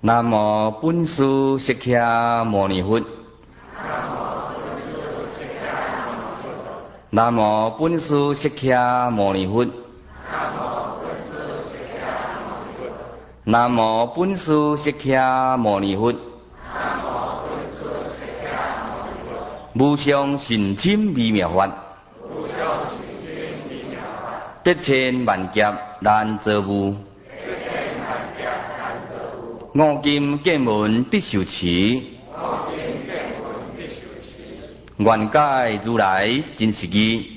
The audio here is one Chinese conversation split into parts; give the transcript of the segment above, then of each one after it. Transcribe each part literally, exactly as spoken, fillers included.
南无本师释迦牟尼佛。南无本师释迦牟尼佛。南无本师释迦牟尼佛。无上甚深微妙法，百千万劫难遭遇。五金见闻必受持，愿解如来真实义。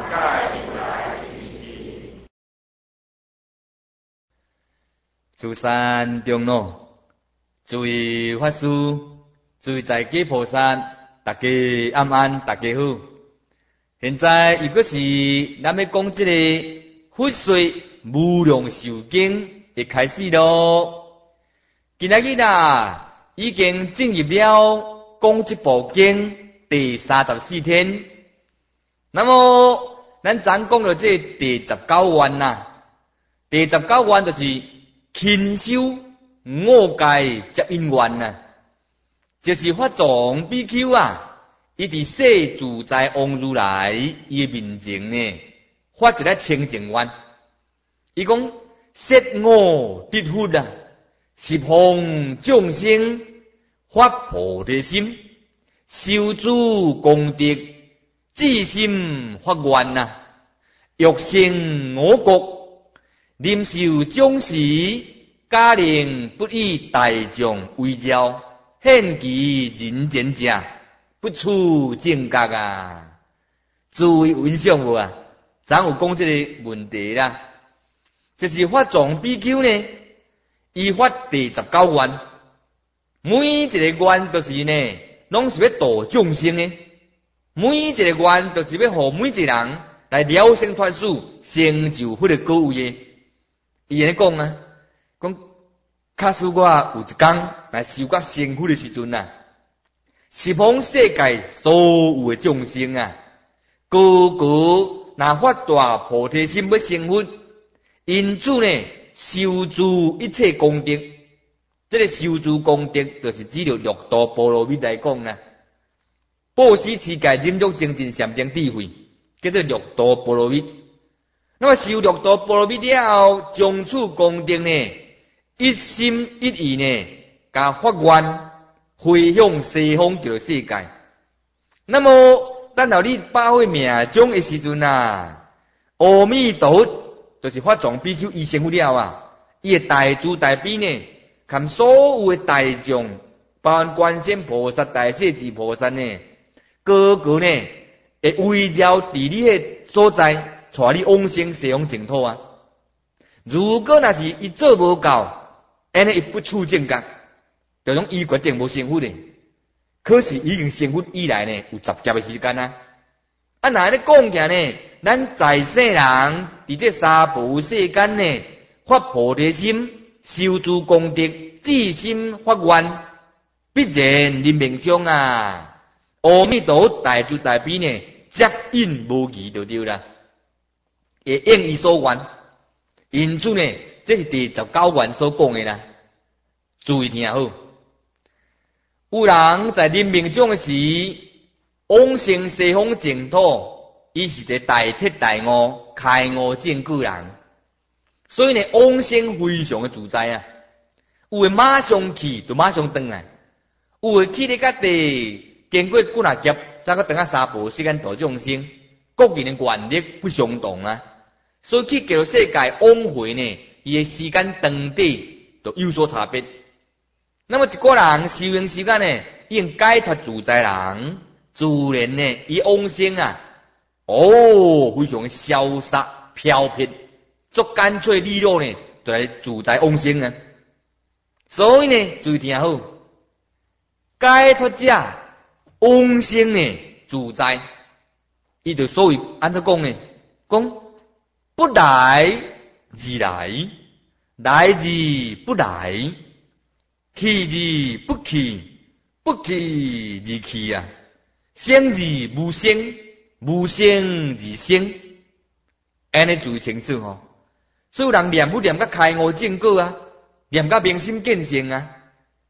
诸山中路，诸位法师，诸位在家菩萨，大家安安，大家好。现在如果是咱要讲这个佛说无量寿经会开始咯。今仔日啊，已经进入了讲这部经第三十四天。那么咱昨讲到这第十九愿呐，第十九愿就是勤修五戒接因愿呐，就是法藏比丘啊，伊伫世自在王如来伊面前呢，发一个清净愿。伊讲摄我得佛啊，十方众生发菩提心，修诸功德，至心发愿呐，欲生我国，临受将士，加令不以大众为骄，献其人间者，不处正觉啊！诸位有印象无啊？咱有讲这个问题啦，就是法藏比丘呢，伊发第十九愿，每一个愿都是呢，拢是要度众生的，每一个愿都是要互每一个人来了生脱死，成就迄个果位的。伊安尼讲啊，讲假使我有一天来受过成佛的时阵啊，十方世界所有的众生啊，个个若发大菩提心要成佛，因此呢，修诸一切功德。这个修诸功德，就是指着六度波罗蜜来讲啦。布施持戒忍辱精进禅定智慧，叫做六度波罗蜜。那么修六度波罗蜜了后，将此功德呢，一心一意呢，甲发愿回向西方极乐世界。那么等到你百岁命终的时阵啊，阿弥陀佛就是法藏比丘伊成佛了啊，伊的大慈大悲呢，含所有的大众，包含观世音菩萨、大势至菩萨呢，个个呢会围绕伫你的所在，带你往生西方净土啊。如果若是伊做无够，安尼伊不处正觉，就讲伊决定无成佛的。可是已经成佛以来呢，有十劫的时间啊。啊，若安尼讲起来呢，咱在世人伫这三无世间呢，发菩提心，修诸功德，至心发愿，必然临命中啊，阿弥陀佛大慈大悲呢，接引无疑就对啦，会应伊所愿。因此呢，这是第十九愿所讲的啦。注意听好，有人在临命中时，往生西方净土，伊是一个大彻大悟、开悟正果人，所以呢，往生非常的自在啊。有的马上去，就马上转来；有的去咧甲地，经过几啊劫，再个等下三步时间度众生，各人的愿力不相同啊。所以去极乐世界往回呢，伊的时间长短都有所差别。那么一个人修行时间呢，已经解脱自在人，自然呢，伊往生啊，哦，非常的潇洒飘撇，足干脆利落呢，就来自在往生啊。所以呢，注意听好，解脱者往生呢自在，伊就所谓安怎讲呢？讲不来而来，来而不来，去而不去，不去而去啊，生而无生，无生而生，安尼注意清楚吼。所以人念不念甲开悟正果啊，念甲明心见性啊，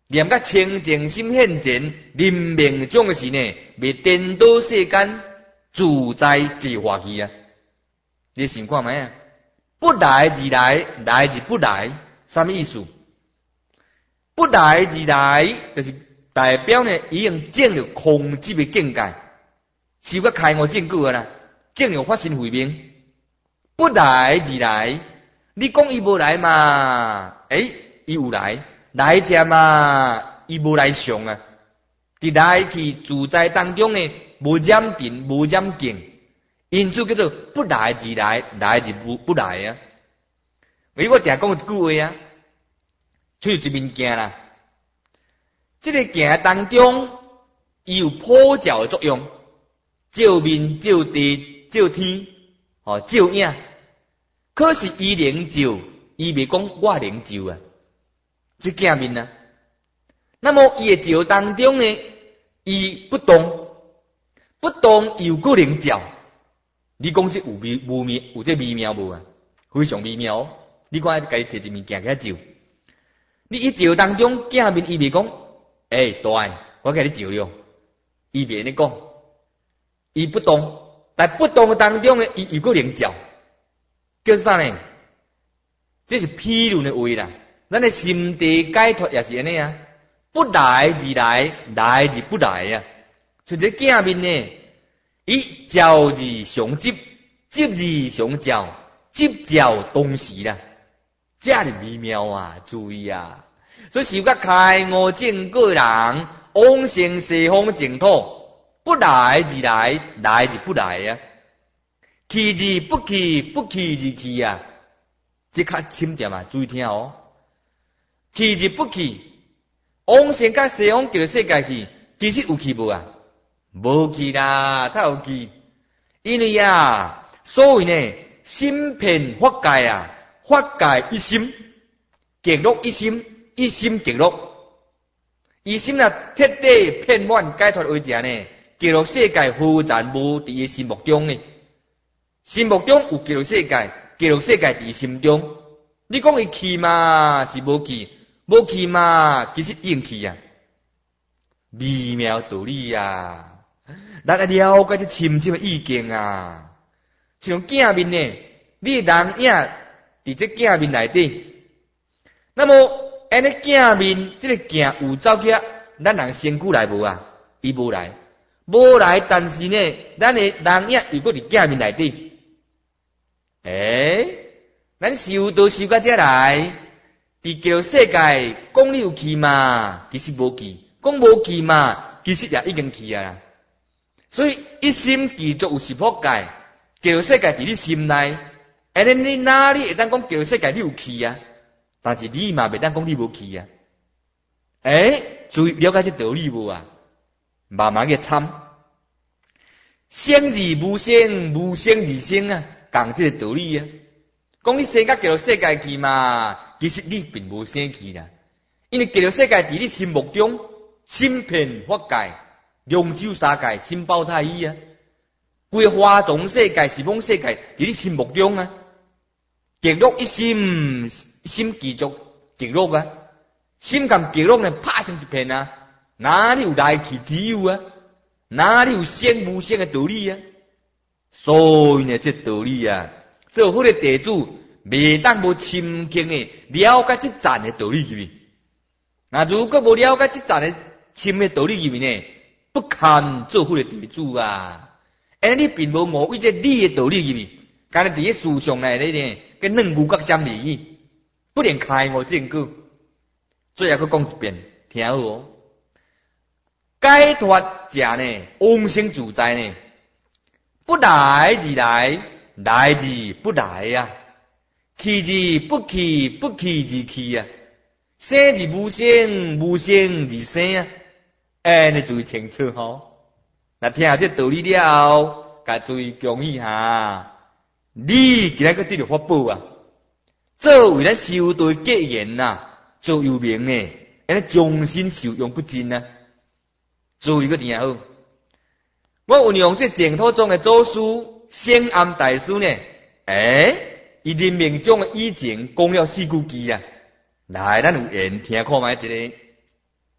念甲清净心现前，临命终时呢，未颠倒世间，自在自化去啊！你想看觅啊？不来而来，来而不来，什么意思？不来而来，就是代表呢，已经证了空寂的境界，是个开悟证据啊啦，证了法身慧命。不来而来，你讲伊无来嘛？诶，伊有来，来者嘛，伊无来上啊。伫来去自在当中呢，无染定，无染境，因此叫做不来而来，来而不不来啊。因为我定讲一句话啊，就一面镜啦。这个镜当中，伊有普照的作用，照面、照地、照天，哦，照影。可是伊能照，伊未讲我能照啊。这镜面啊，那么伊的照当中呢，伊不动，不动又个能照。你讲这有微无妙，有这微妙无啊？非常微妙。你看，家己摕一面镜起照，你一照当中镜面伊未讲，诶、欸，大诶，我甲你照了，伊未安尼讲，伊不动，但不动当中呢，伊又个能照。叫啥呢？这是譬论的话啦。咱的心地解脱也是安尼啊，不来而来，来而不来啊。像这镜面呢，伊照而相接，接而相照，接照同时啦，这是微妙啊！注意啊！所以是个开悟证个人，往生西方净土，不来而来，来而不来啊。去而不去，不去而去啊！这较深点啊，注意听哦。去而不去，往生甲西方极乐世界去，其实有去无啊？无去啦，他有去。因为啊，所谓呢，心遍法界啊，法界一心，极乐一心，一心极乐。一心啊，彻底遍满解脱为者呢，极乐世界忽然无伫伊心目中呢。心目中有极乐世界，极乐世界伫心中。你讲伊去嘛，是无去，无去嘛，其实已经去啊。微妙道理啊，咱来了解这深深的意境啊。像镜面呢，你人影伫这镜面内底，那么安尼镜面这个镜有走起，咱人身躯来无啊？伊无来，无来，但是呢，咱的人影又搁伫镜面内底。诶、欸，咱修道修到这来，伫极乐世界讲你有去嘛，其实无去；讲无去嘛，其实也已经去啊啦。所以一心记住有是佛界，极乐世界伫你心内，安尼你哪里会当讲极乐世界你有去啊？但是你嘛袂当讲你无去啊。诶、欸，注意了解这道理无啊？慢慢嘅参，生而无生，无生而生啊。讲这个道理啊，讲你生到极乐世界去嘛，其实你并无生去啦，因为极乐世界伫你心目中，心遍法界，龙洲三界，心包太一啊，规花种世界、十方世界伫你心目中啊，极乐一心，心记住极乐啊，心跟极乐呢拍成一片啊，哪里有来去之有啊？哪里有生无生的道理啊？所以呢，这道理啊，做好的地主未当无深刻的了解这赞的道理入面。那如果无了解这赞的深的道理入面呢，不堪做好的地主啊！而你并无误为这理的道理入面，干那伫咧思想内底呢，跟嫩牛角尖利益，不能开悟证据。最后佫讲一遍，听好哦。解脱者呢，往生自在呢。不来而来，来而不来呀、啊；去而不去，不去而去呀、啊；生而无生，无生而生啊！哎，你注意清楚吼。那听下这道理了后，该注意讲一下，你今仔个得到法宝啊！作为咱修道结缘呐，做有名呢，安尼终身受用不尽啊！注意个听好。我运用这净土中的祖师显安大师呢，诶，伊临命中的以前讲了四句偈啊，来，咱有缘听看觅一个。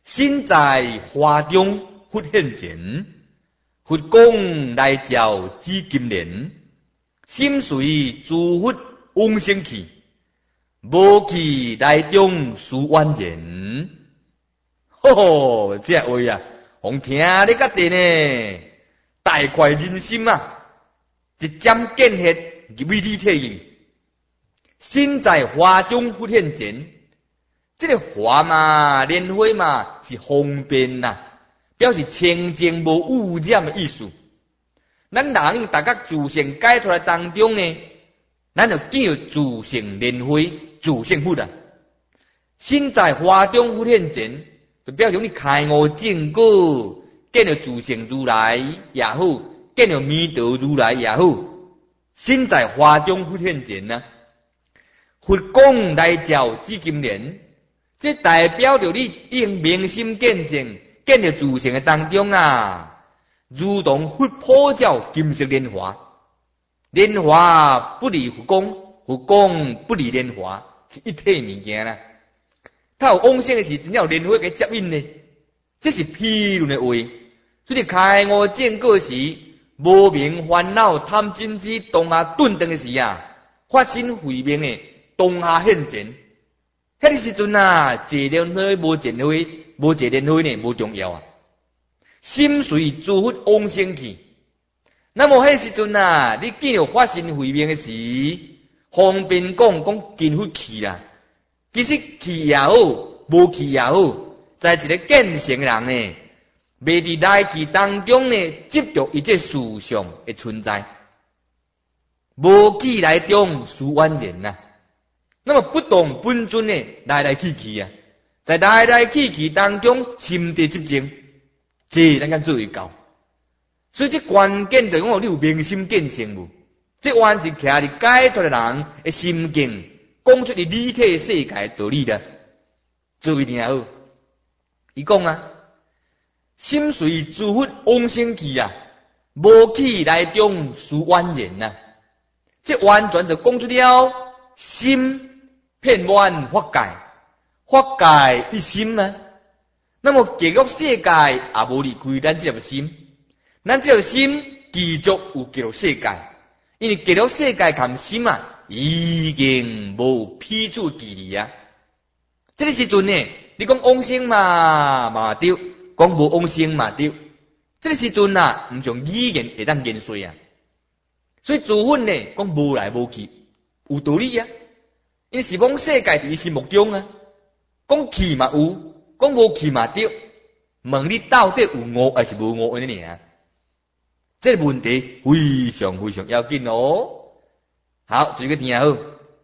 身在花中忽现前，佛光来照紫金莲，心随诸佛往生去，无去内中殊完然。吼吼，这话啊，互听你甲定呢，大快人心啊！一针见血，入为你体用。身在花中忽现前，这个花嘛、莲花嘛是方便呐、啊，表示清净无污染的意思。咱人大家自性解脱当中呢，咱就叫自性莲花、自性佛啊。身在花中忽现前，就表示你开悟正果，见到自性如来也好，见到弥陀如来也好，身在花中忽现前啊。佛光来照紫金莲，这代表着你应明心见性，见到自性的当中啊，如同佛普照金色莲花。莲花不离佛光，佛光不离莲花，是一体物件啦。他有往生的时，真正有莲花给接引呢，这是批论的话。所以开悟正果时，无明烦恼贪嗔痴当下顿顿的时啊，发心慧命的当下现前。迄个时阵啊，坐莲花无坐莲花，无坐莲花呢，无重要啊。心随诸佛往生去。那么迄个时阵啊，你见到发心慧命的时，方便讲讲见佛去啦。其实去也好，无去也好，在一个见性的人呢，未伫来去当中呢，执着一切事相的存在，无去来中殊完然呐。那么不动本尊呢，来来去去啊，在来来去去当中，心地寂静，这咱敢做会到。所以这关键就讲你有明心见性无？这完全徛伫解脱的人的心境。讲出你理体世界道理的，做一定好。伊讲啊，心随诸佛往生去啊，无去内中殊完然呐。这完全就讲出了心遍满法界，法界一心啊。那么极乐世界也无离开咱这个心，咱这个心继续有极乐世界，因为极乐世界含心啊。已经无批处距离啊！这个时阵呢，你讲往生嘛嘛对，讲无往生嘛对。这个时阵啊，唔像语言会当言说啊。所以自分呢，讲无来无去，有道理啊。因为是讲世界伫伊心目中啊，讲去嘛有，讲无去嘛对。问你到底有误还是无误安尼尔？这个问题非常非常要紧哦。好，注意个听好。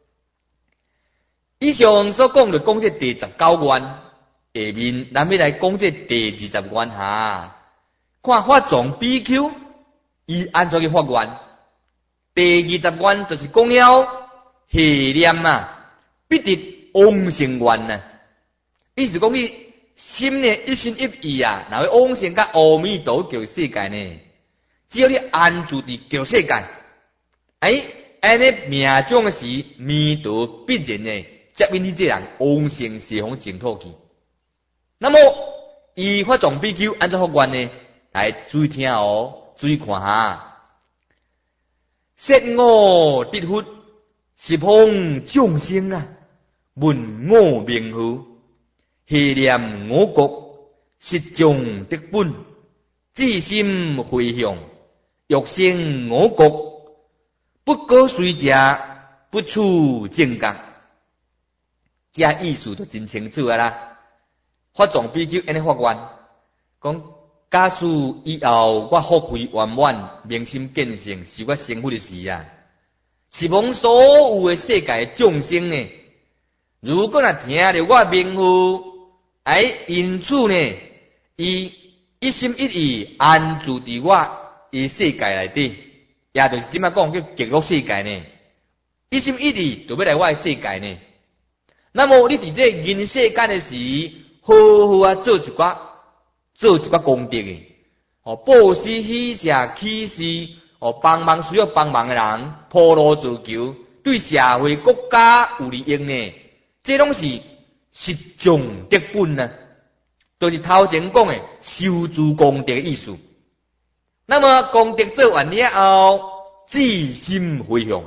以上所讲的讲这第十九愿，下面咱要来讲这第二十愿哈。看法藏比丘伊安怎去发愿？第二十愿就是讲了下念啊，必得往生愿呐。意思讲你心呢一心一意啊，若要往生甲阿弥陀极乐世界呢，只要你安住伫极乐世界，哎。安尼命中时，弥陀必然呢接引你这人往生西方净土去。那么，伊法藏比丘安怎发愿呢？来注意听哦，注意看哈。说我得佛，十方众生啊，闻我名号，下念我国，实众得本，至心回向，欲生我国。不过随家，不处正觉，这意思就真清楚啊啦。法藏比丘安尼发愿，讲假使以后我福慧圆满，明心见性，是我成佛的时啊，是望所有的世界众生呢，如果若听着我名号，哎，因此呢，伊一心一意安住伫我伊世界内底。也就是即摆讲叫极乐世界呢，一心一意就要来我的世界呢。那么你伫这人世间的时，好好啊做一寡做一寡功德的，哦，布施、喜舍、启示，哦，帮忙需要帮忙的人，普罗自求，对社会国家有利益呢，这拢是实众得本呢。 就是头前讲的修诸功德的意思。那么功德做完了后，至心回向。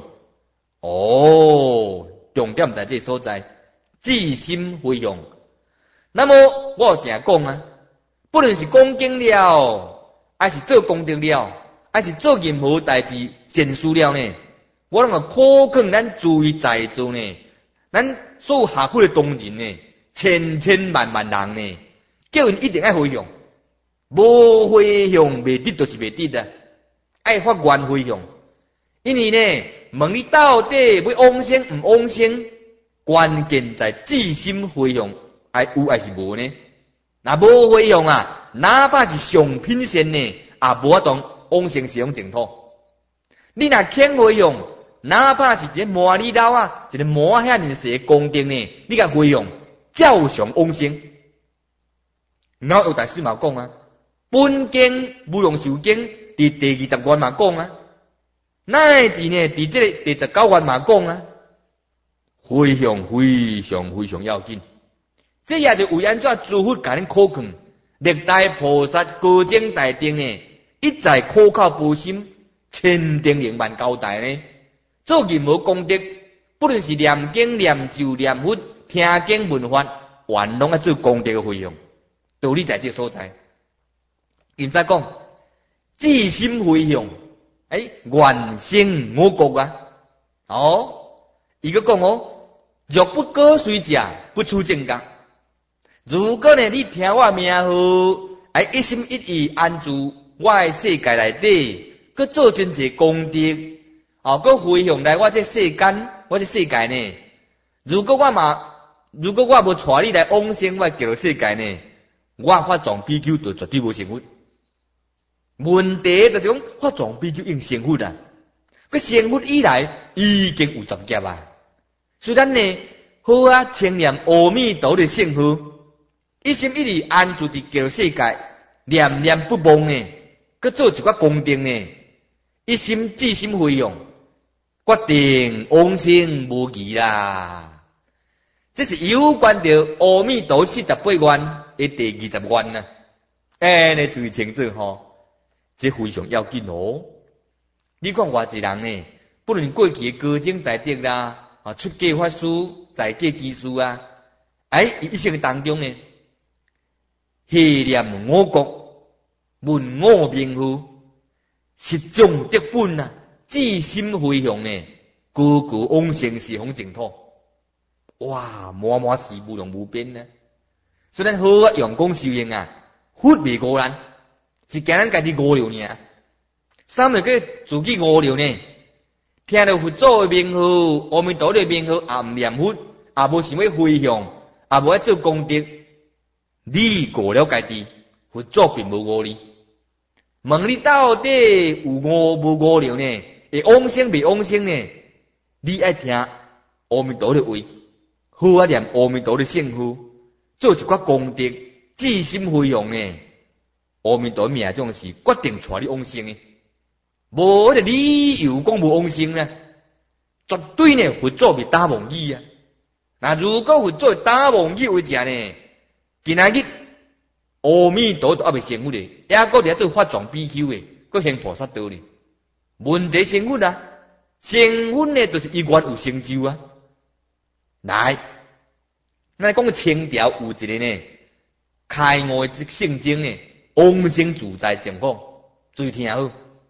哦，重点在这所在，至心回向。那么我有定讲啊，不论是讲经了，还是做功德了，还是做任何代志善事了呢，我拢要考劝咱注意在座呢，咱所有下苦的同仁呢，千千万万人呢，叫人一定要回向。无回向未得就是未得的，爱发愿回向。因为呢，问你到底要往生唔往生，关键在至心回向，爱有还是无呢？那无回向啊，哪怕是上品仙呢，也无法当往生西方净土。你若肯回向，哪怕是一个摩尼老啊，一个摩遐尼些功德呢，你甲回向，照常往生。然后有大师嘛讲啊。本经无量寿经伫第二十愿嘛讲啊，乃至呢伫这个第十九愿嘛讲啊，非常非常非常要紧。这也就为安怎诸佛甲恁考劝，历代菩萨高僧大德呢，一再苦口婆心，千叮咛万交代呢。做任何功德，不论是念经、念咒、念佛、听经闻法，全拢要做功德的回向。道理在这所在。现在讲至心回向，哎，愿生我国啊！哦，伊个讲哦，若不歌随者，不出正觉。如果呢，你听我名号，哎，一心一意安住我的世界内底，佮做真济功德，哦，佮回向来我这世间，我这世界呢。如果我嘛，如果我无带你来往生我极乐世界呢，我发藏比丘就绝对无成佛。问题就是讲，法藏比丘已经成佛啦。佢成佛以来已经有十劫啊。虽然呢，好啊，称念阿弥陀的圣号，一心一意安住伫极乐世界，念念不忘呢，佮做一寡功德呢，一心至心回向，决定往生无疑啦。这是有关着阿弥陀四十八愿的第二十愿啊。哎，你注意清楚吼。这非常要紧哦！你看偌一人呢，不论过去的高僧大德啦，啊，出家法师、在家居士啊，哎，伊一生当中呢，系念我国，问我名号，实种德本啊，至心回向呢，个个往生西方净土。哇，满满是无量无边呢！虽然好啊，用功修行啊，佛未过难。是惊咱家己无聊呢，三日个自己无聊呢，听到佛祖的名号、阿弥陀的名号，也唔念佛，也无想要回向，也无爱做功德，你过了家己，佛祖并无误你。问你到底有误无无聊呢？会往生未往生呢？你爱听阿弥陀的话，好啊念阿弥陀的圣号，做一寡功德，至心回向呢。阿弥陀命种是决定带你往生的，无迄个理由讲无往生呢，绝对呢佛祖未打妄语啊！那如果佛祖打妄语为者呢，今仔日阿弥陀都还未成佛咧，也搁伫做法藏比丘诶，搁行菩萨道咧。问题成佛啊，成佛呢就是伊愿有成就啊。来，咱讲个清朝有一个呢，开悟的圣经呢。往生自在情况，注意听好。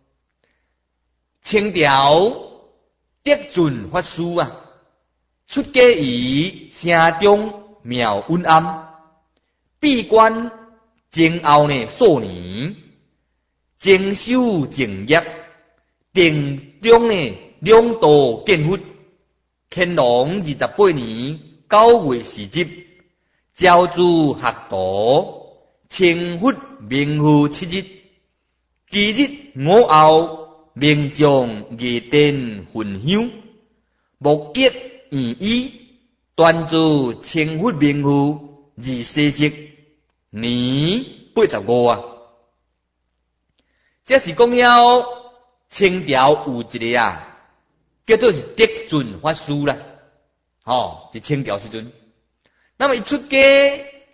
清朝德准法师啊，出家于城中庙温庵，闭关前后呢数年，精修净业，定中呢两度见佛。乾隆二十八年九月四日，教主学徒。清佛名号七日，期日午后明将夜灯焚香，木叶圆衣，端坐清佛名号二四十年八十五啊！这是讲了清朝有一个啊，叫做是德准法师啦，哦，是清朝时阵。那么一出家。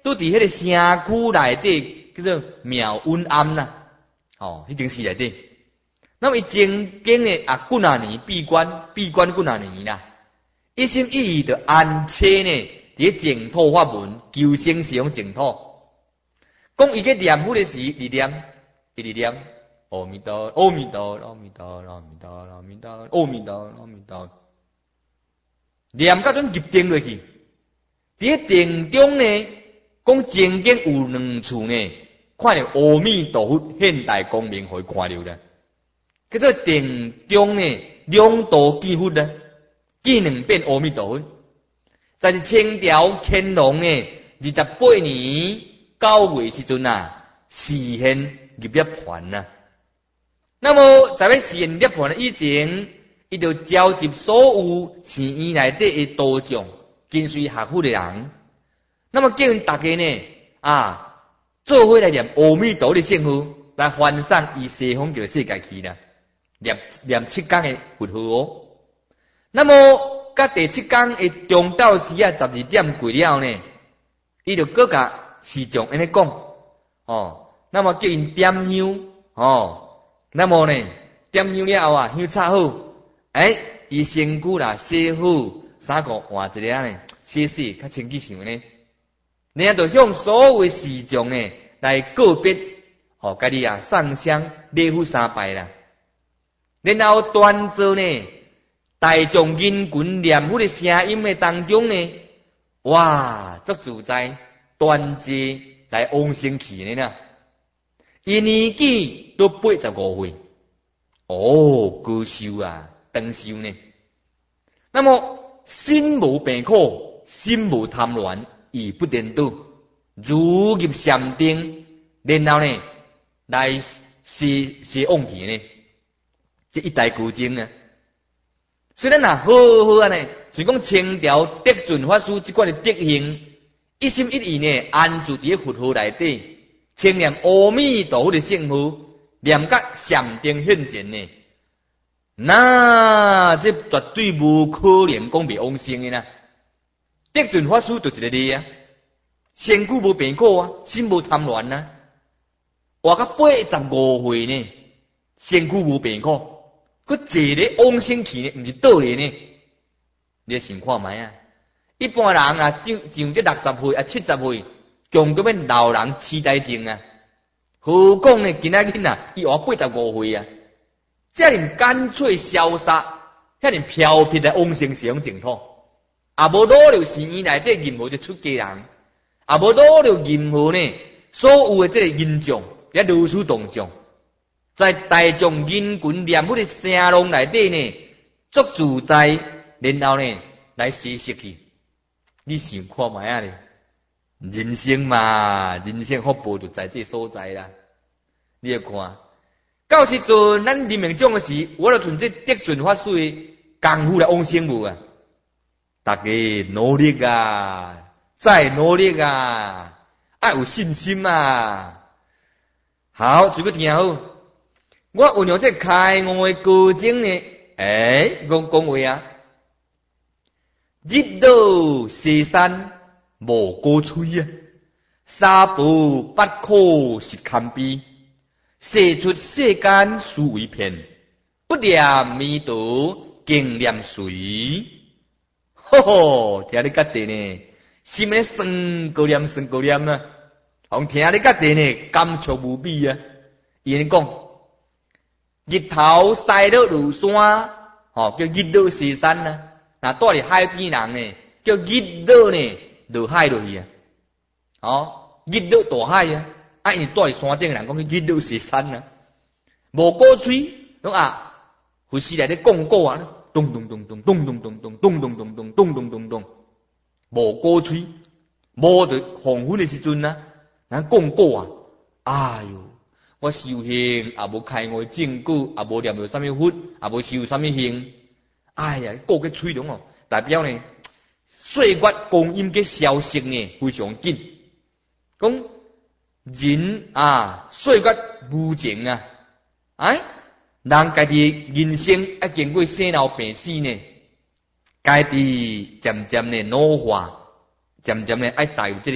拄伫迄个城区内底叫做妙温庵啦，哦，迄间市内底。那么伊曾经呢啊，几啊年闭关，闭关几啊年啦，一心一意的安切呢，伫净土法门求生是用净土。讲伊个念佛的时，伊念，伊直念，阿弥陀，阿弥陀，阿弥陀，阿弥陀，阿弥陀，阿弥陀，阿弥陀，念到准入定落去。伫定中呢，讲曾经有两处呢，看到阿弥陀佛现代光明，互伊看到啦。叫做定中呢，两度见佛啦，见两遍阿弥陀佛。在是清朝乾隆呢，二十八年九月时阵啊，示现入涅盘啊。那么在要示现涅盘以前，伊就召集所有寺院内底的道长、跟随学佛的人，那么叫因大家呢啊，做伙来念阿弥陀的圣号，来翻送伊西方极乐世界去啦。念念七天的佛号哦。那么甲第七天的中昼时啊，十二点过了呢，伊就搁甲师长安尼讲哦。那么叫因点香哦。那么呢，点香了后啊，香插好，哎，伊身躯啦洗好，衫裤换一个呢，洗洗较清气上呢。然后就向所有的师长呢来告别，哦，家己啊上香礼佛三拜啦。然后端坐呢，大众人群念佛的声音的当中呢，哇，足自在，端坐来往生去呢啦。伊年纪都八十五岁，哦，高寿啊，长寿呢。那么心无病苦，心无贪恋，亦不颠倒，如入禅定，然后呢，来是是往去呢。这一代古经啊，虽然呐好好啊呢，就讲清朝德准法师这款的德行，一心一意呢安住伫佛号内底，称念阿弥陀佛的圣号，念甲禅定现前呢，那这绝对无可能讲袂往生的啦。德准法师就一个例啊，身躯无病苦啊，心无贪恋啊，活到八十五岁呢，身躯无病苦。佮坐咧往生去呢，毋是倒咧呢。你想看觅啊？一般人啊，上上这六十岁啊、七十岁，强到要老人痴呆症啊。何况呢，今仔日啊，伊活八十五岁啊，遮尔干脆潇洒，遐尔飘撇的往生是用净土，也无攞着寺院内底任何一出家人，也无攞着任何呢所有的这个印象，也如此动众。在大众人群念佛的声浪内底呢，足自在，然后呢来歇息去。你想看觅啊咧？人生嘛，人生福报就在这所在啦。你要看，到时阵咱临命终的时，我就从这德准法师的功夫来往生无啊！大家努力啊，再努力啊，要有信心啊！好，这个听好。我运用这开悟的过程呢，诶，讲讲话啊，日到西山无过吹啊，三宝八可是堪比，射出世间殊为片，不念弥陀敬念谁？吼吼，听你家己呢，心里生高念生高念啊，红听你家己呢，感触无比啊，伊讲。日头晒到庐山，哦，叫日落西山啊。那住伫海边人呢，叫日落呢落海落去啊。哦，日落大海啊。啊，因住伫山顶人讲叫日落西山啊。无鼓吹，拢啊，回时内咧讲鼓啊，咚咚咚咚咚咚咚咚咚咚咚咚咚咚咚咚，无鼓吹，无就黄昏的时阵啊，人讲鼓啊，哎哟。我修行也无开悟证据，也无念到啥物佛，也无修啥物行。哎呀，个个吹动哦，代表呢岁月光阴嘅消息呢非常紧。讲人啊，岁月无情啊，哎，人家己人生要经过生老病死呢，家己渐渐呢老化，渐渐呢爱带有这个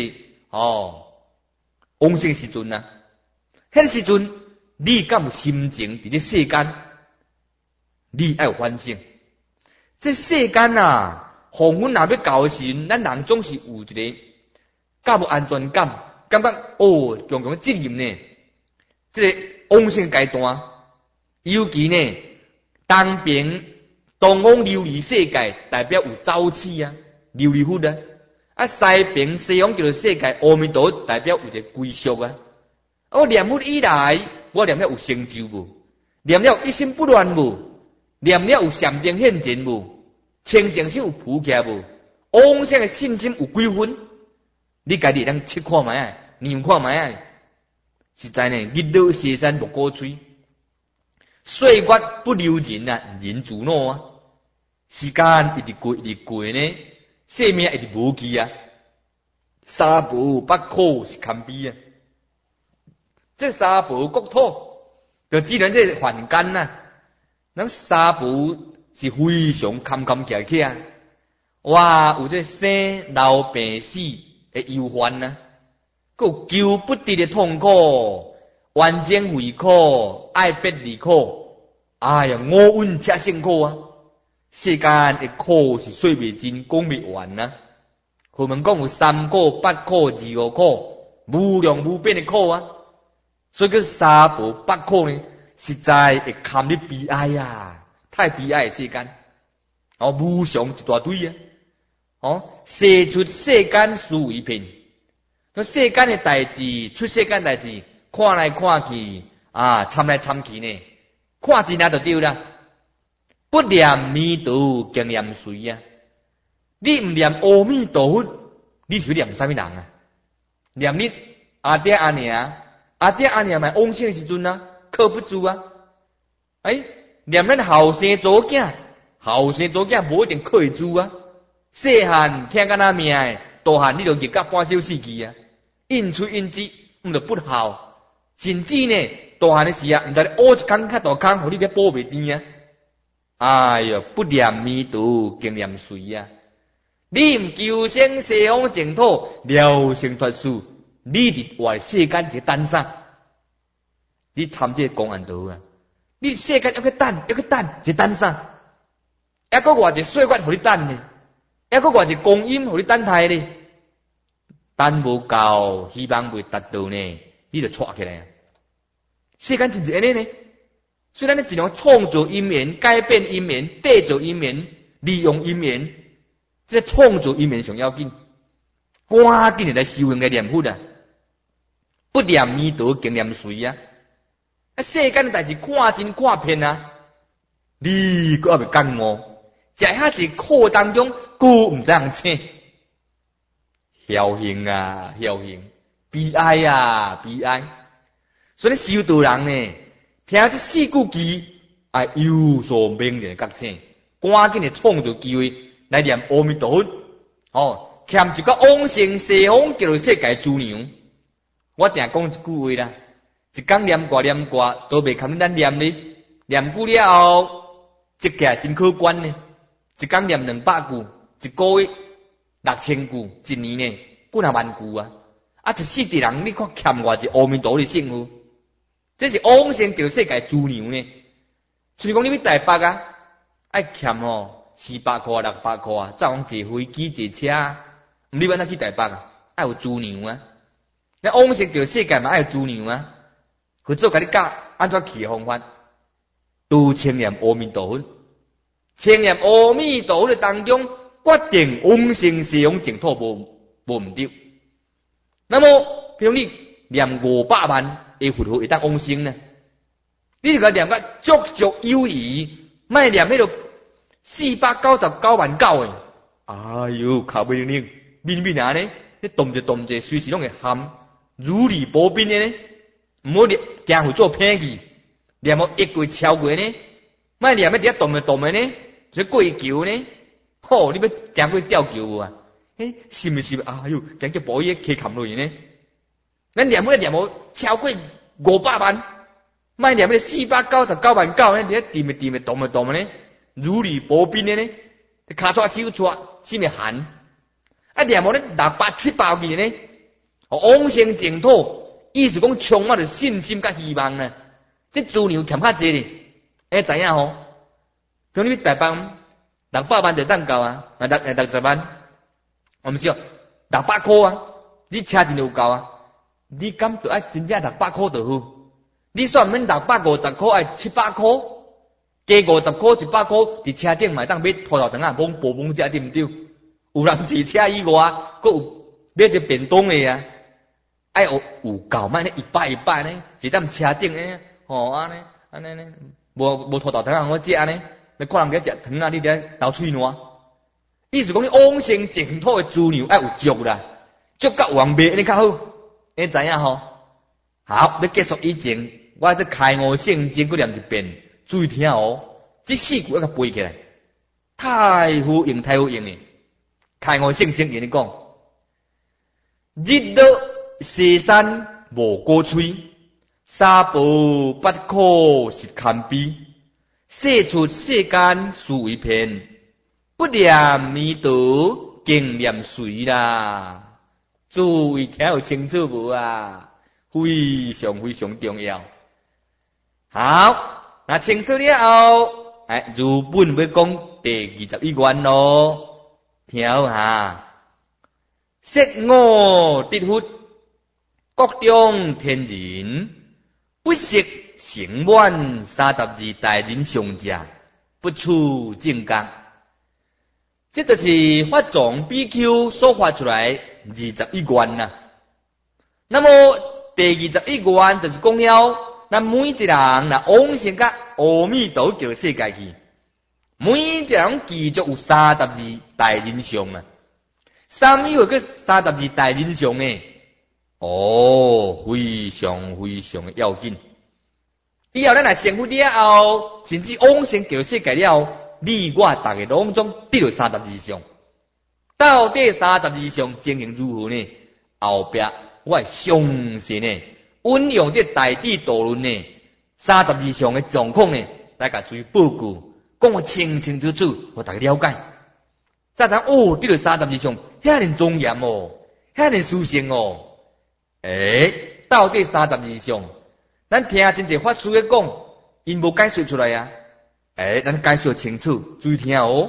哦，往生时阵啊，迄时阵你敢有心情伫这世间，你爱有反省。这世间啊，黄昏若要到时，咱人总是有一个较无安全感，感觉哦，强强责任呢。这个往生阶段，尤其呢，东边东方琉璃世界，代表有朝气啊，琉璃佛啊。啊，西边西方叫做世界，阿弥陀代表有一个归宿啊。我念佛以来，我念了有成就无？念了一心不乱无？念了有禅定现前无？清净心有浮起无？往生的信心有几分？你家己当测看觅啊，量看觅啊。实在呢，日落西山无果吹，岁月不留人啊，人自老啊。时间一直过，一直过呢，生命一直无期啊。三宝八苦是堪比啊。这三宝国土，就只能这凡间呐。咱三宝是非常坎坎坷坷啊。哇，有这生老病死的忧患呐，还有求不得的痛苦，冤憎会苦，爱别离苦。哎呀，五蕴皆辛苦啊！世间的苦是说不尽，讲不完啊。我们讲有三苦、八苦、二五苦，无量无边的苦啊。所以叫三宝八苦呢，实在会堪你悲哀啊！太悲哀的世间，哦，无常一大堆啊！哦，世出世间事为片，那世间的代志，出世间代志，看来看去啊，参来参去呢，看真啊就对啦。不念弥陀，经念谁呀？你唔念阿弥陀佛，你是念啥物人啊？念你阿爹阿娘，阿爹阿娘咪往生的时阵啊，靠不住啊！哎，念咱后生祖囝，后生祖囝无一定靠得住啊！细汉听干那命诶，大汉你就入甲半小世纪啊！应出应之，毋就不好。甚至呢，大汉的时啊，毋知你乌一空较大空，互你个保袂甜啊！哎呀，不念弥陀，经念谁啊？你唔求生西方净土，了生脱死，你伫活世间是等啥？你参这公安道啊！你世间要去等，要去等，是等啥？抑个偌一岁月互你等呢？抑个偌一光阴互你等待呢？等无够，希望未达到呢，你就错起来啊！世间真是安尼呢？所以咱咧尽量创造因缘，改变因缘，缔造因缘，利用因缘，这创造因缘上要紧，赶紧来修行来念佛啊！不念弥陀，经念谁啊？啊，世间的代志看真看遍啊！你阁还袂感悟，在遐一苦当中，佫毋知样请，侥幸啊，侥幸，悲哀啊，悲哀！所以修道人呢？听这四句偈，啊，有所明人觉醒，赶紧的创造机会来念阿弥陀佛。哦，欠一个往生西方叫做世界主娘。我定讲一句话啦，一讲念挂念挂，都袂堪咱念哩。念久了后，这个真可观呢。一讲念两百句，一个月六千句，一年呢，几若万句啊！啊，一世的人，你看欠偌一阿弥陀的幸福。这是往生叫世界主娘呢，所以讲你去台北啊，爱欠哦四百块、六百块啊，照样坐飞机、坐车啊，唔你要哪去台北啊？爱有主娘啊，那往生叫世界嘛爱有主娘啊，佢做甲你教安怎去方法，都称念阿弥陀佛，称念阿弥陀佛的当中，决定往生西方净土无无唔对。那么，比如你念五百万。会佛号会当往生呢？你就甲念个足足有余，莫念迄个四百九十九万九诶！哎哟，靠袂灵，明明啊呢，你动者动者，随时拢会含如履薄冰诶呢。唔好念惊会做偏去，念无一过超过呢，莫念要伫遐动着动诶呢，就过桥呢。吼，你要行过吊桥无啊？诶，是毋是？哎哟，惊叫保伊起冚落去呢？咱念要念无超过五百万，卖念要四百九十九万九呢？你一掂咪掂咪动咪动咪呢？如履薄冰的呢？卡抓手抓，心咪寒。啊念无咧六百七百几呢？ 往生净土，意思讲充满着信心甲希望呢。这资粮欠较济咧，会知影吼？像你台北六百万就当够啊，啊六六十万，我毋是哦，六百箍啊，你车钱就有够啊。你敢就爱真正六百箍就好？你算免六百五十箍，爱七百箍，加五十箍、一百箍，伫车顶买当买拖头肠啊，懵步懵食对毋对？有人坐车以外，佫有买一便当的啊，爱有有够卖呢，一百一百呢，一当车顶呢，吼安尼安尼呢，无无拖头肠啊，我食安尼，你看人家食糖啊，你伫倒喙烂。意思讲你往生净土的资粮爱有足啦，足甲王卖安尼较好，你知影吼？好，要结束以前，我这开悟圣经佫念一遍，注意听哦。这四句要甲背起来，太有用，太有用诶！开悟圣经跟你讲，日落西山无果吹，三宝八可是堪比，世出世间殊为偏，不念弥陀竟念谁啦？注意听有清楚无啊？非常非常重要。好，那清楚了后，哎，如本要讲第二十一愿咯。听好哈，色我得佛，各种天人，不识成满三十二大人上者，不处正觉。这就是法藏比丘所发出来二十一愿呐。那么第二十一愿就是讲了，咱每一个人若往生甲阿弥陀佛世界去。每一个人记住有三十二大人相啊，三有个三十二大人相呢，哦，非常非常要紧。以后咱若成佛了后，甚至往生叫世界了后，你我大家拢总得到三十二相。到底三十二相情形如何呢？后壁我会详细呢，运用这大智度论呢，三十二相的状况呢，来甲注意报告。讲我清清楚楚，互大家了解。再讲哦，得到三十二相，遐尼庄严哦，遐尼殊胜哦。诶，到底三十二相，咱听真侪法师咧讲，因无解说出来啊。诶，咱解说清楚，注意听哦。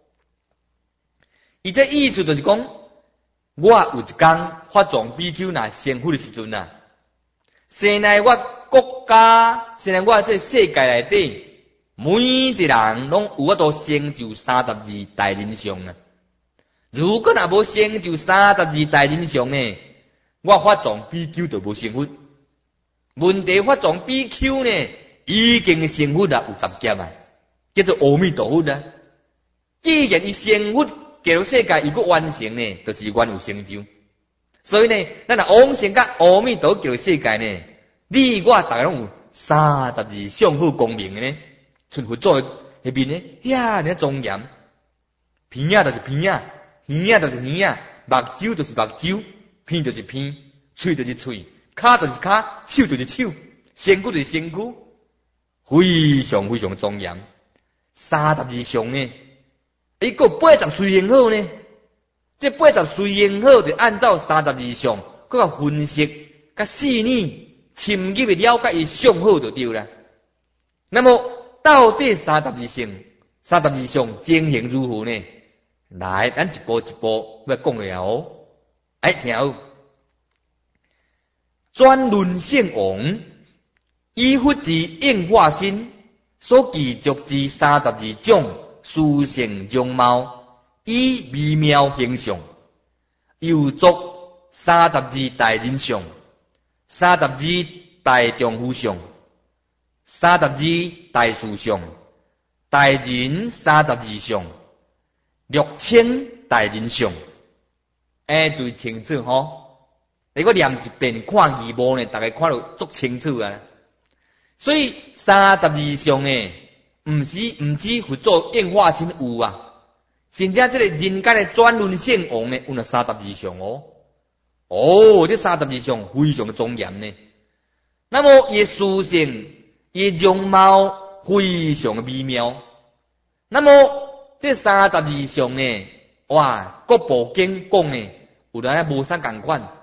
伊这意思就是讲，我有一天法藏比丘若成佛的时阵啊，生来我国家，生来我这世界内底。每一个人拢有法度成就三十二大人相啊！如果若无成就三十二大人相呢，我法藏比丘就无成佛。问题法藏比丘呢，已经成佛啦，有十劫啊，叫做阿弥陀佛啊。既然伊成佛，极乐世界伊个完成呢，就是愿有成就。所以呢，咱若往生甲阿弥陀极乐世界呢，你我大家拢有三十二相好光明的呢。存佛祖迄边呢，遐尼庄严，鼻仔就是鼻仔，耳仔就是耳仔，目睭就是目睭，鼻就是鼻，喙就是喙，骹就是骹，手就是手，身躯就是身躯，非常非常庄严。三十二相呢，伊个八十随缘好呢，这八十随缘好就按照三十二相，佮较分析、较细腻、深入的了解伊相好就对啦。那么到底三十二相、三十二相情形如何呢？来，咱一步一步要讲了哦。哎，听好，转轮圣王以佛之应化身所记述之三十二种殊胜容貌，以微妙形象，又作三十二大人相、三十二大丈夫相。三十二大事相，大人三十二相，六千大人相，哎，注意清楚吼！你我念一遍看字幕呢，大家看到足清楚啊。所以三十二相呢，毋是毋止佛祖应化身有啊，甚至这个人间的转轮圣王呢，有了三十二相哦。哦，这三十二相非常的庄严呢。那么也殊胜。伊容貌非常的微妙，那么这三十二相呢，哇，各部经讲呢，有来无啥共款，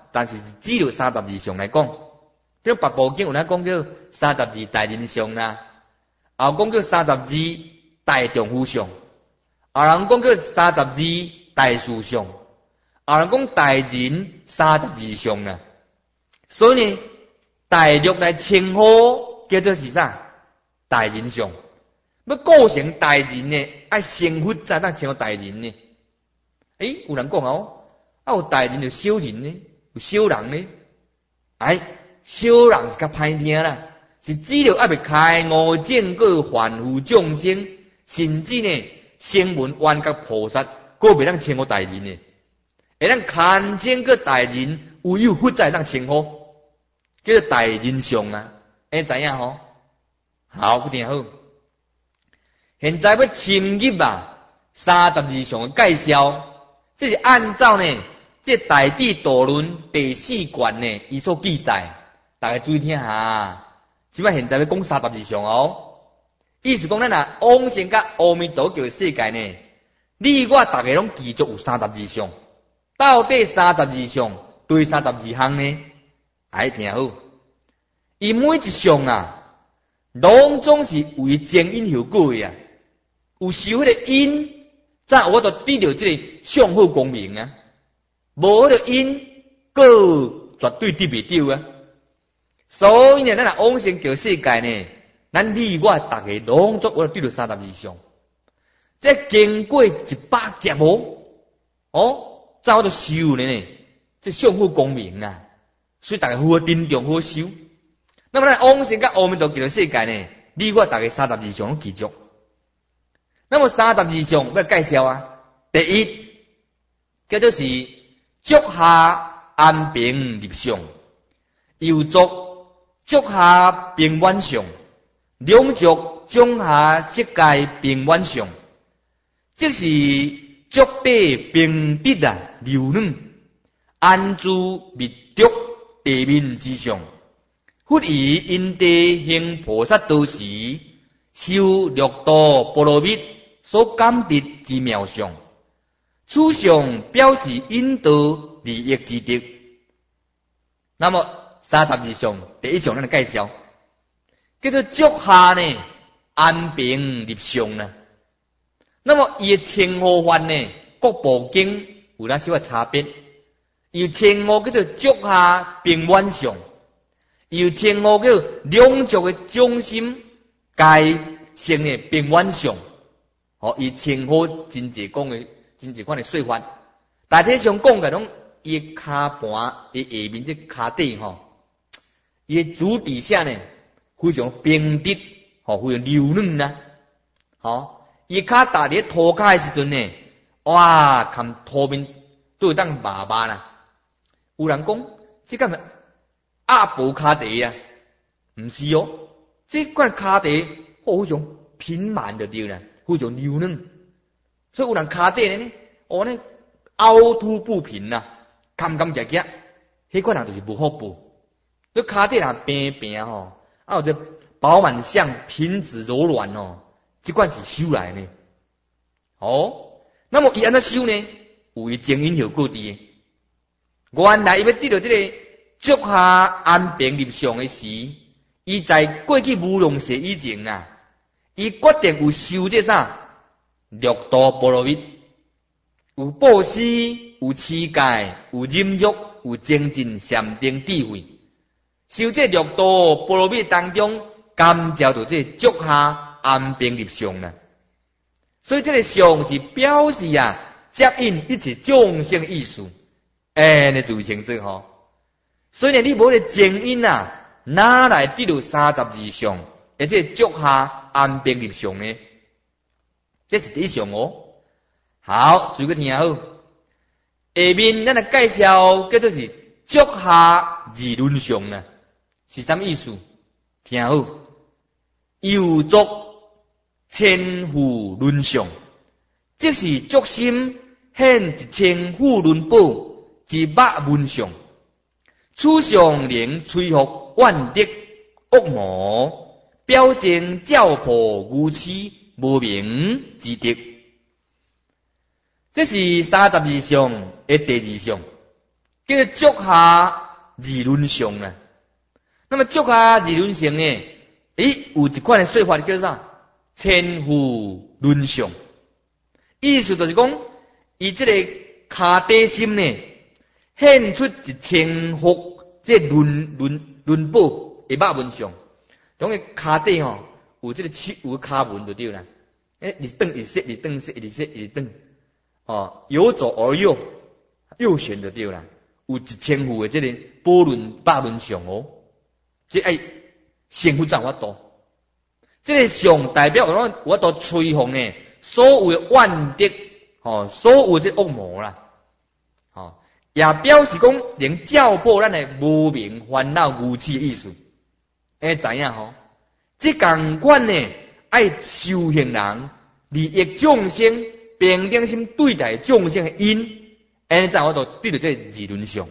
但是是只有三十二相来讲。比如八部经有哪讲叫三十二大人相啦，后讲叫三十二大丈夫相，后人讲叫三十二大事相，后人讲大人三十二相啦。所以呢，大陆来称呼叫做是啥？大人相。要构成大人呢，爱成佛才当称呼大人呢。诶，有人讲哦，啊有大人就小人呢，有小人呢。哎，小人是较歹听啦，是只要还未开悟正果凡夫众生，甚至呢声闻缘觉菩萨，个未当称呼大人呢。会当看见个大人，唯有佛才当称呼，叫做大人相啊。诶，知影吼？好，不听好。现在要深入啊，三十二相的介绍，这是按照呢，这《大智度论》第四卷呢，伊所记载。大家注意听下，即摆现在要讲三十二相哦，意思讲咱啊，往生甲阿弥陀佛的世界呢，你我大家拢记住有三十二相，到底三十二相对三十二项呢？爱听好，伊每一项啊，拢总是为前因后果的啊。有受迄个因，才我就得到这个上好功名啊。无迄个因，个绝对得袂到啊。所以呢，咱若往生叫世界呢，咱你我大家拢做我得到三十二相。这经过一百劫无，哦，才我就受呢呢，这上好功名啊。所以大家好珍重好修。那么咱往生甲阿弥陀佛世界呢，你我大家三十二相拢记住。那么三十二相要介绍啊，第一叫做是足下安平立相，右足足下平稳相，两足中下色界平稳相，即是足底平直啊柔软，安住密足地面之上，佛以因地行菩萨道时，修六道波罗蜜所感得之妙相，此相表示引导利益之德。那么三十二相第一项咱来介绍，叫做足下呢安平立相呢。那么伊的称呼法呢，各部经有哪小个差别？伊称呼叫做足下平稳相，伊称呼叫两足的中心界性的平稳相。哦，伊称呼真济讲的真济款的说法，大体上讲嘅拢伊骹盘伊下面这骹底吼，伊主底下呢非常平直，吼非常柔软呐，吼伊骹踏伫涂骹的时阵呢，哇，看涂面都会当麻麻啦。有人讲这个是阿婆骹底啊，唔是哦，这款骹底好非常平满就对啦。非常柔软，所以有人骹底呢，哦呢凹凸不平呐，坎坎夹夹，迄款人就是无福报。你骹底若平平吼，啊有这饱满相、平直柔软哦，这款是修来呢。哦，那么伊安怎修呢？有伊前因后果伫。原来伊要得到这个足下安平立相的时，伊在过去无量世以前啊。伊决定有修这啥六道波罗蜜，有布施，有持戒，有忍辱，有精进禅定智慧。修这六道波罗蜜当中，感召到这足下安平立相啦。所以这个相是表示啊，接引一切众生意思。哎，你注意清楚吼。所以呢，你无咧正因啊，哪来得到三十二相？而且足下安平立相呢，这是第一项哦。好，注意听好。下面咱来介绍叫做是足下二轮相呢，是什么意思？听好，右足千户轮相，即是足心现一千户轮宝，一百轮相，此相能摧伏万德恶魔。表证教破愚痴无明之德，这是三十二相的第二项， 叫做足下二轮相啦。那么足下二轮相呢，诶，有一款的说法叫啥？千户轮相。意思就是讲，伊这个骹底心呢，现出一千幅这轮轮轮布的肉纹相。种个骹底吼，有这个手有骹纹就对啦。诶，一蹬一sit，一蹬一sit，一sit一蹬，哦，由左而右，右旋就对啦。有一千幅的这个波轮肉纹相哦，这爱先复怎法度？这个相代表我我都吹风呢，所有的万德，哦，所有这恶魔啦，哦，也表示讲能照破咱的无明烦恼无气的意思。会知影吼？这共款呢，爱修行人利益众生，平等心对待众生的因，安尼怎我都得到这二轮相。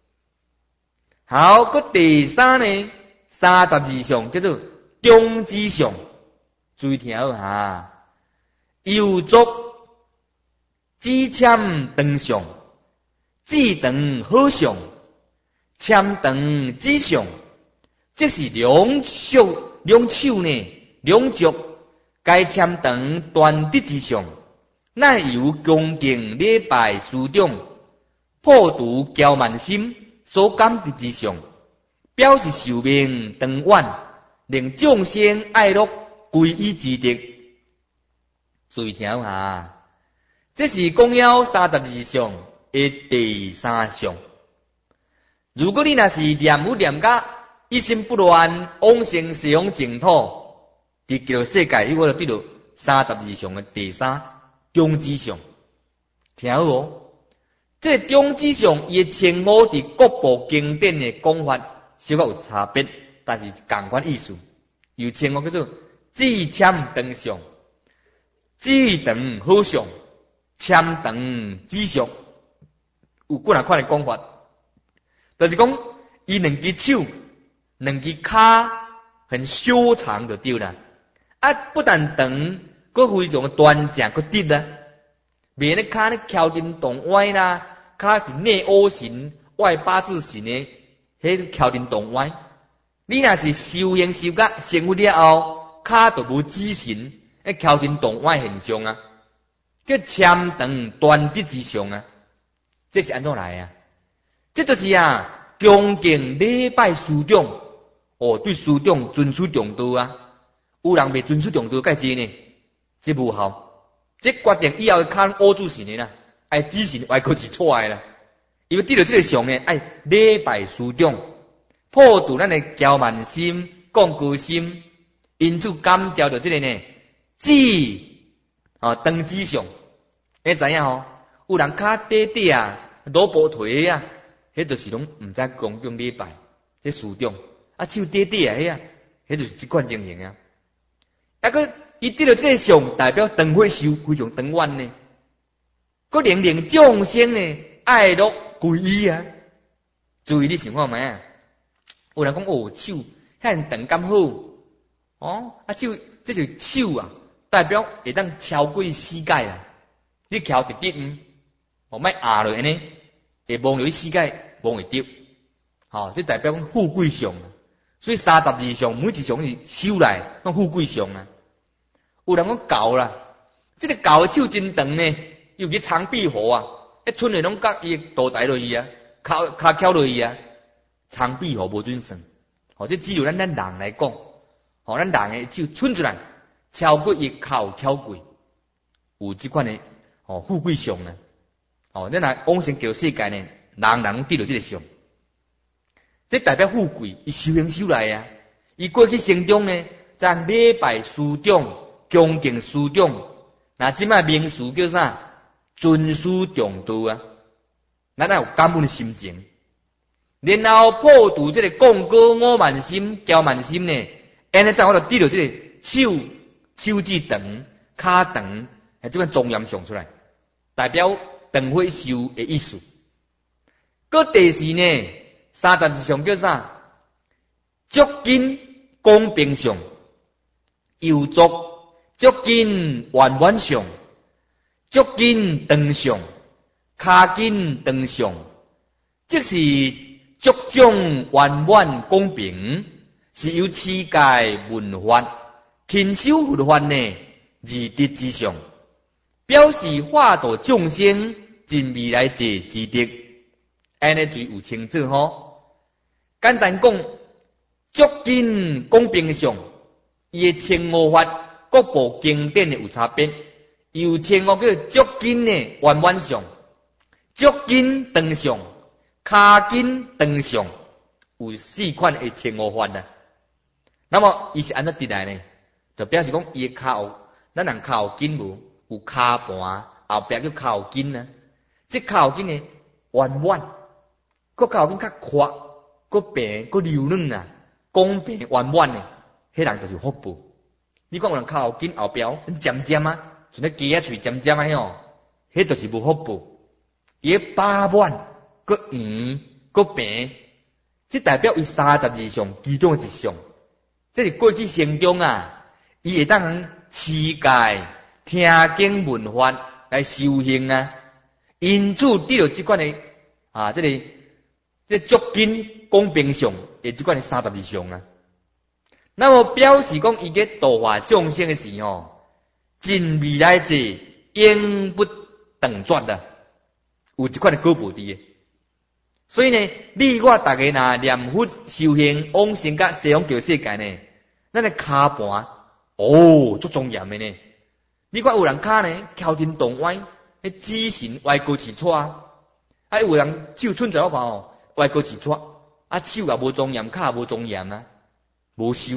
好，个第三呢，三十二相叫做中指相。注意听好哈，右足指签长相，指长好相，签长指相，即是两手两手呢，两足该签长端直之相，乃由恭敬礼拜师长，破除骄慢心所感得之相，表示寿命长远，令众生爱乐归依之德。注意听下，这是讲了三十二相的第三项。如果你若是念有念甲一心不乱，往生西方净土，伫极乐世界，伊我就得到三十二相的第三中指相。听好哦，这个中指相伊的称呼伫各部经典的讲法小可有差别，但是同款意思，有称呼叫做指签长相、指长好相、签长指相，有几若款的讲法，就是讲伊两只手、两只骹很修长就对啦。啊，不但长，佫非常端正，佫直啦。免咧骹咧翘进动歪啦，骹是内 O 型、外八字形的，迄翘进动歪。你若是修行修甲成佛了后，骹就无指形，迄翘进动歪现象啊，叫签长端直之相啊。这是安怎来啊？这就是啊，恭敬礼拜师长，哦，对师长尊师重道啊。有人未尊师重道，该知呢？这无效。这决定以后骹乌主神的啦，爱指神外国是错的啦。因为得到这个相呢，爱礼拜师长，破除咱的骄慢心、讲高心，因此感召到这个呢，指啊长指相。你知影吼？有人骹短短啊，裸膊腿啊，迄就是拢毋知恭敬礼拜这师长，啊手短短啊，迄啊，迄就是即款情形啊。啊个伊得到这个相，代表长火寿非常长远呢。佫令令众生呢爱乐归依啊。注意你想看觅啊？有人讲哦，手遐长咁好，哦啊手这就手啊，代表会当超过世界啊。你翘直直嗯，哦莫压落安尼，会望落去世界望会着。好、哦，这代表讲富贵相。所以三十二相每一项是修来，那富贵相啊。有人讲狗啦，这个狗的手真长呢，尤其长臂虎啊，一春日拢甲伊肚仔落去啊，骹骹翘落去啊，长臂虎无准算。哦，这只有咱咱人来讲，哦，咱人的手伸出来，超过伊骹翘过，有这款的哦富贵相啊。哦，咱来往生极乐世界呢，人人得到这个相。这代表富贵，伊修行修来啊。伊过去生中呢，在礼拜师长、恭敬师长，那即卖名词叫啥？尊师重道啊。咱有感恩的心情，然后破除这个讲高我慢心、骄慢心呢，安尼才我就得到这个手手指长、骹长，哎，这款庄严相出来，代表长火寿的意思。个第四呢？三十二相叫啥？足紧公平相，右足足紧圆圆相，足紧长相，骹紧长相， 即是足种圆满公平，是由世界文法亲手佛法呢二德之上，表示化度众生尽未来者之德，安尼最有清楚吼。简单讲，足紧公平上，伊诶称呼法各部经典诶有差别，有称呼叫足紧诶圆满上、足紧长上、骹紧长上，有四款诶称呼法啊。那么伊是安怎得来呢？就表示讲伊诶骹有，咱人骹有紧无？有骹盘，后壁叫骹有筋啊。即骹有筋诶圆满，个骹有筋较阔，个平，个柔软啊，公平圆满诶，迄人就是福报。你讲有人骹有筋后壁尖尖啊，像咧鸡仔喙尖尖啊吼，迄就是无福报。伊饱满，个圆，个平，即代表伊三十二相其中一项。这是过去生中啊，伊会当持戒、听经闻法来修行啊，因此得到即款的啊，这个这足紧公平相，诶，即款的三十二相啊。那么表示讲伊个度化众生的时候，尽未来者永不等绝的，有即款的果报伫诶。所以呢，你我大家若念佛修行往生甲西方极乐世界呢，咱的骹盘哦，足庄严的呢。你看有人骹呢翘天动歪，迄指神歪高起错啊，啊有人手寸在我看哦，歪高起错，啊手也无庄严，骹也无庄严啊，无修。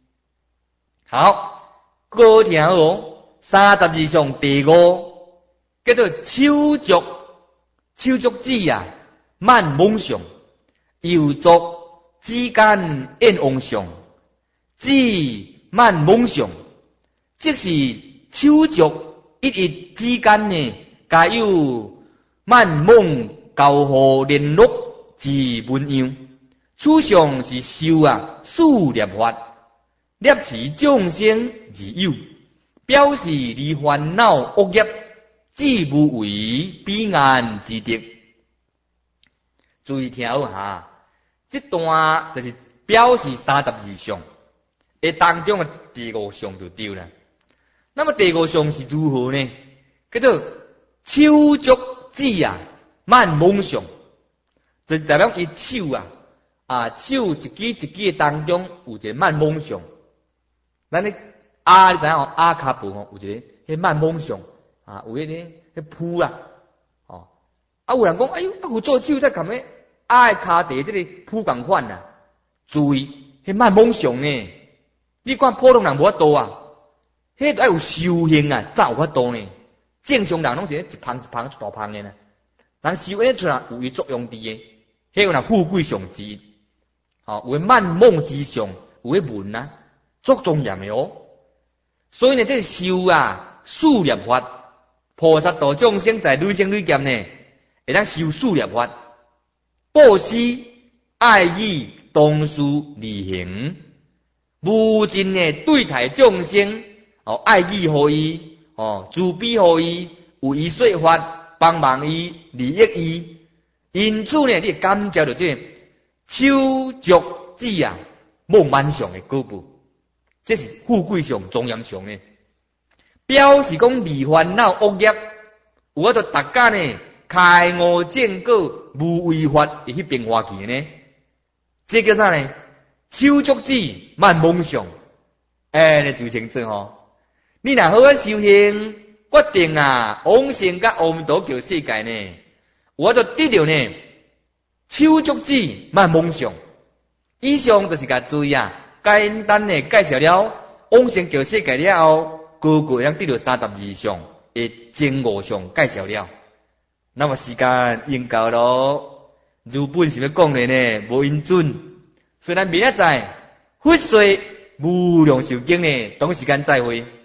好，高听哦，三十二相第五叫做手足，手足指啊。慢梦相，右足之间燕王相，指慢梦相，即是手足一一之间呢，加有慢梦交互联络之文样。此上是修啊数念法，摄持众生而有，表示离烦恼恶业，自无为彼岸之德。注意听好哈，这段就是表示三十二相，诶当中的第五相就对了。那么第五相是如何呢？叫做手足指啊慢梦相，就代表伊手啊啊手一支一支当中有一个慢梦相。咱咧啊，你知影哦？啊骹部吼有一个迄慢梦相啊，有迄个迄扑啊，哦啊有人讲，哎哟，啊有做手在干咩？啊诶骹地即个扑共款啊，注意迄慢梦相呢。你看普通人无法度啊，迄爱有修行啊，才有法度呢。正常人拢是一旁一旁一大旁的呢。人修行出来有伊作用伫诶，迄有人富贵相之一，哦，有诶慢梦之相，有诶文啊，足庄严诶哦。所以呢，这个修啊，数念法，菩萨度众生在累生累劫呢，会当修数念法。布施、爱意、同事、利行，无尽的对待众生，哦，爱意互伊，哦，慈悲互伊，有伊说法，帮忙伊，利益伊。因此呢，你感觉到这个手足指啊，梦满上的果报，这是富贵上、庄严上的，表示讲离烦恼恶业，有法度大家呢。开悟正果无违法，会去变化去呢？这叫啥呢？手足指慢梦想，哎，你就清楚吼。你若好好修行，决定啊，往生甲阿弥陀佛世界呢，我就得到呢手足指慢梦想。以上就是甲注意啊，简单的介绍了往生极乐世界了后，个个人得到三十二相的前五项介绍了。那么时间应够咯，如本是要讲的呢，无因准。虽然明仔载佛说无量寿经呢，同时间再会。